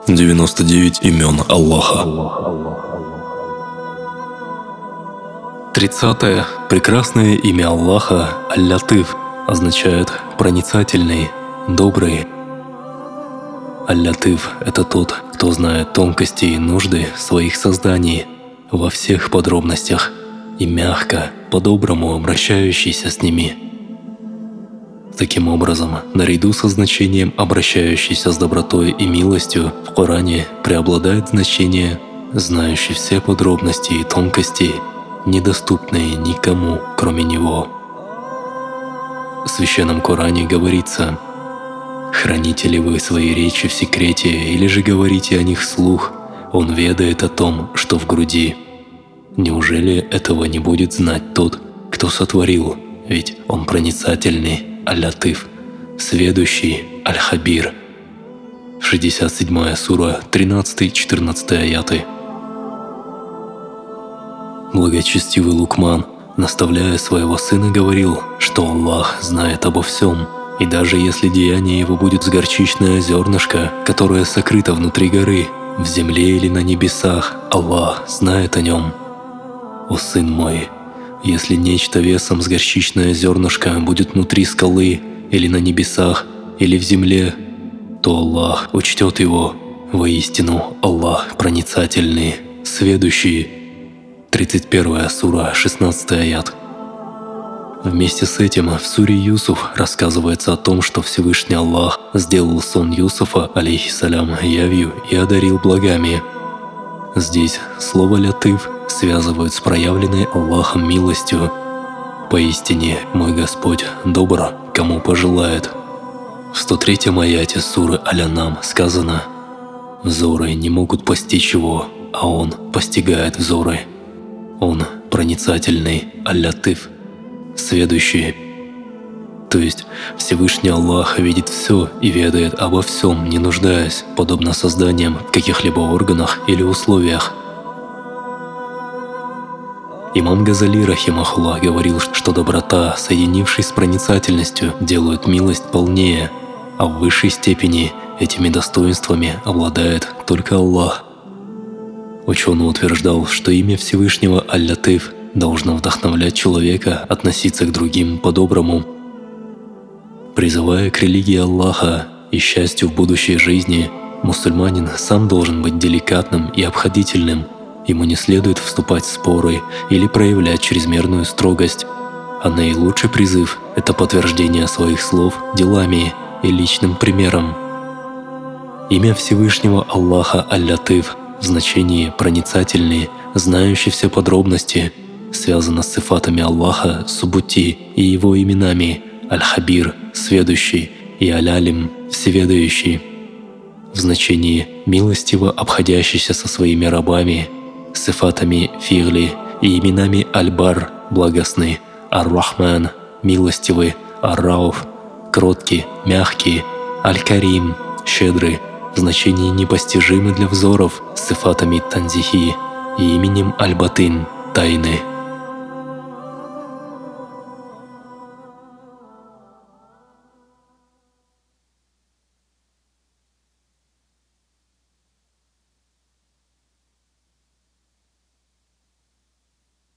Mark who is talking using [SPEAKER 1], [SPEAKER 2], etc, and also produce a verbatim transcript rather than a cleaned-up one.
[SPEAKER 1] девяносто девять имен Аллаха. тридцатое. Прекрасное имя Аллаха Аль-Латиф означает «проницательный», «добрый». Аль-Латиф – это тот, кто знает тонкости и нужды своих созданий во всех подробностях и мягко, по-доброму обращающийся с ними. Таким образом, наряду со значением «обращающийся с добротой и милостью» в Коране преобладает значение «знающий все подробности и тонкости, недоступные никому, кроме Него». В Священном Коране говорится: «Храните ли вы свои речи в секрете, или же говорите о них вслух? Он ведает о том, что в груди. Неужели этого не будет знать тот, кто сотворил? Ведь Он проницательный, Аль-Латиф, сведущий, Аль-Хабир». шестьдесят седьмая сура, тринадцатый-четырнадцатый аяты. Благочестивый Лукман, наставляя своего сына, говорил, что Аллах знает обо всем, и даже если деяние его будет с горчичное зернышко, которое сокрыто внутри горы, в земле или на небесах, Аллах знает о нем. О сын мой, если нечто весом с горчичное зернышко будет внутри скалы, или на небесах, или в земле, то Аллах учтет его. Воистину, Аллах проницательный, сведущий. тридцать первая сура, шестнадцатый аят. Вместе с этим в суре Юсуф рассказывается о том, что Всевышний Аллах сделал сон Юсуфа, алейхиссалям, явью и одарил благами. Здесь слово «лятыф» связывают с проявленной Аллахом милостью. «Поистине, мой Господь добр, кому пожелает». В сто третьем аяте суры Аль-Анам сказано: «Взоры не могут постичь его, а Он постигает взоры». Он проницательный, Аль-Латиф, сведущий. То есть Всевышний Аллах видит все и ведает обо всем, не нуждаясь, подобно созданиям, в каких-либо органах или условиях. Имам Газали рахимахуллах говорил, что доброта, соединившись с проницательностью, делает милость полнее, а в высшей степени этими достоинствами обладает только Аллах. Ученый утверждал, что имя Всевышнего Аль-Латиф должно вдохновлять человека относиться к другим по-доброму. Призывая к религии Аллаха и счастью в будущей жизни, мусульманин сам должен быть деликатным и обходительным. Ему не следует вступать в споры или проявлять чрезмерную строгость, а наилучший призыв – это подтверждение своих слов делами и личным примером. Имя Всевышнего Аллаха Аль-Латиф в значении «проницательный», знающий все подробности, связано с сифатами Аллаха Субути и его именами Аль-Хабир – сведущий и Аль-Алим – всеведающий. В значении «милостиво обходящийся со своими рабами», сифатами Фигли и именами Аль-Бар – благостный, Ар-Рахман – милостивый, Ар-Рауф – кроткий, мягкий, Аль-Карим – щедрый, в значении непостижимый для взоров, с сифатами Танзихи и именем Аль-Батин – тайны.